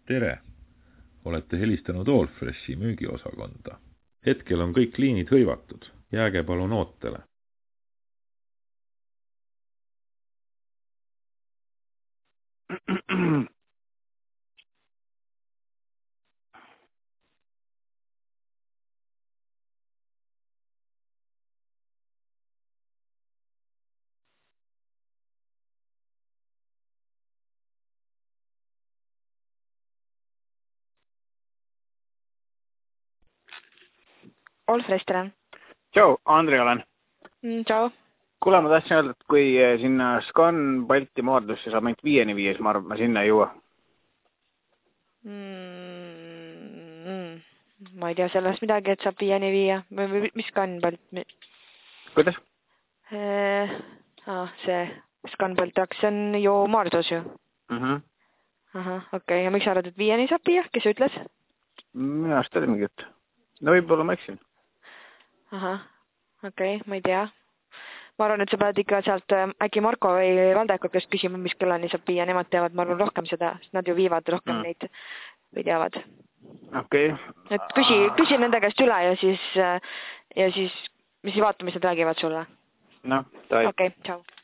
Tere! Olete helistanud Allfreshi müügiosakonda. Hetkel on kõik liinid hõivatud. Jääge palun ootele. Allfresh, tere. Tšau, Andri olen. Tšau. Kuule, ma tahtsin öelda, et kui sinna Scan Balti Maardusse saab ainult 5-ni viies, ma arvan, ma sinna ei jõua. Ma ei tea sellest midagi, et saab 5-ni viia. Mis Scan Balt? Kuidas? See Scan Balt, see on ju Maardus ju. Okei. Ja miks sa arvad, et 5-ni saab viia? Kes ütles? Minu arust oli mingi jutt. No võib-olla ma eksin. Okei, ma ei tea. Ma arvan, et sa pead ikka sealt äkki Marko või Valdekot, kes küsima, mis kellani saab viia. Nemad teavad, ma arvan, rohkem seda, sest nad ju viivad rohkem neid või teavad. Okei. Et küsi nende käest üle ja siis vaata, mis nad räägivad sulle. No, tai. Okei, tšau.